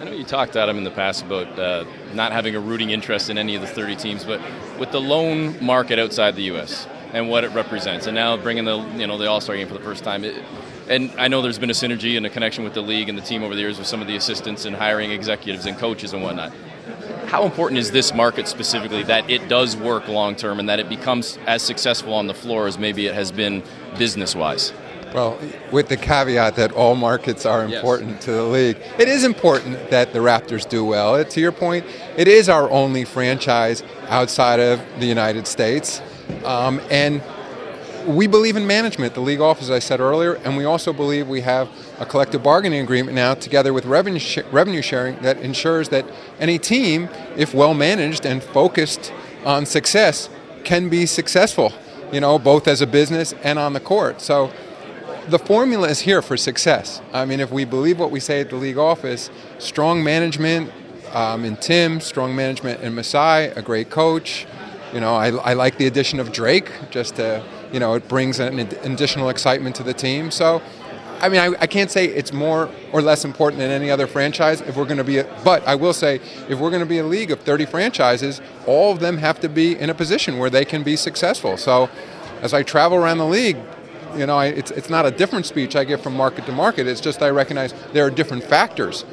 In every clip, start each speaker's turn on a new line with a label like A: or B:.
A: I know you talked, Adam, in the past about not having a rooting interest in any of the 30 teams, but with the lone market outside the U.S. and what it represents, and now bringing the All-Star game for the first time, and I know there's been a synergy and a connection with the league and the team over the years with some of the assistants and hiring executives and coaches and whatnot. How important is this market specifically that it does work long-term and that it becomes as successful on the floor as maybe it has been business-wise?
B: Well, with the caveat that all markets are important to the league, it is important that the Raptors do well. To your point, it is our only franchise outside of the United States. And we believe in management, the league office, as I said earlier, and we also believe we have a collective bargaining agreement now together with revenue sharing that ensures that any team, if well managed and focused on success, can be successful, both as a business and on the court. So the formula is here for success. I mean, if we believe what we say at the league office, strong management in Tim, strong management in Masai, a great coach. I like the addition of Drake just to, it brings an additional excitement to the team. So, I mean, I can't say it's more or less important than any other franchise if we're going to be but I will say if we're going to be a league of 30 franchises, all of them have to be in a position where they can be successful. So as I travel around the league, it's not a different speech I give from market to market. It's just I recognize there are different factors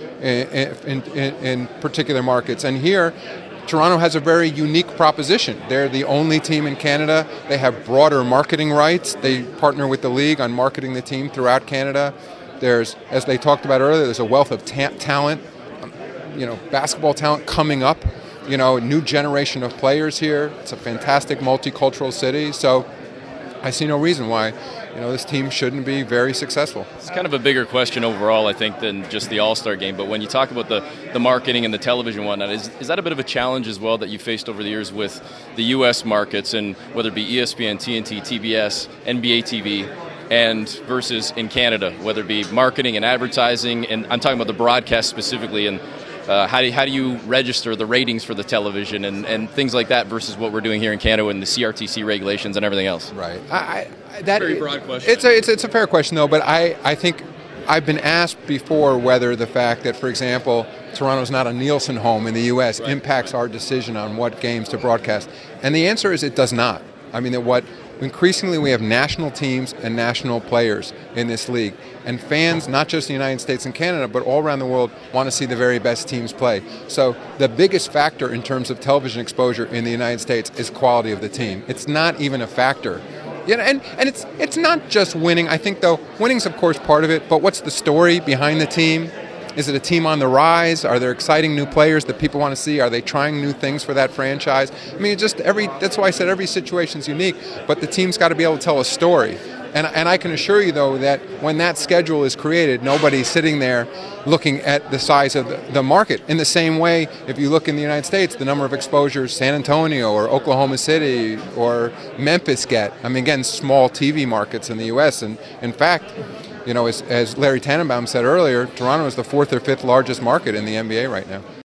B: in particular markets. And here, Toronto has a very unique proposition. They're the only team in Canada. They have broader marketing rights. They partner with the league on marketing the team throughout Canada. There's, as they talked about earlier, there's a wealth of talent, basketball talent coming up, a new generation of players here. It's a fantastic multicultural city. So I see no reason why this team shouldn't be very successful.
A: It's kind of a bigger question overall, I think, than just the All-Star game. But when you talk about the marketing and the television and whatnot, is that a bit of a challenge as well that you faced over the years with the U.S. markets, and whether it be ESPN, TNT, TBS, NBA TV, and versus in Canada, whether it be marketing and advertising, and I'm talking about the broadcast specifically, and how do you register the ratings for the television and things like that versus what we're doing here in Canada and the CRTC regulations and everything else?
B: Right.
A: Very broad question.
B: It's a fair question, though, but I think I've been asked before whether the fact that, for example, Toronto's not a Nielsen home in the U.S. impacts our decision on what games to broadcast. And the answer is it does not. I mean, increasingly we have national teams and national players in this league. And fans, not just in the United States and Canada, but all around the world, want to see the very best teams play. So the biggest factor in terms of television exposure in the United States is quality of the team. It's not even a factor. And it's not just winning. I think, though, winning's, of course, part of it, but what's the story behind the team? Is it a team on the rise? Are there exciting new players that people want to see? Are they trying new things for that franchise? I mean, that's why I said every situation's unique, but the team's got to be able to tell a story. And I can assure you, though, that when that schedule is created, nobody's sitting there looking at the size of the market. In the same way, if you look in the United States, the number of exposures San Antonio or Oklahoma City or Memphis get. I mean, again, small TV markets in the U.S. And in fact, as Larry Tannenbaum said earlier, Toronto is the 4th or 5th largest market in the NBA right now.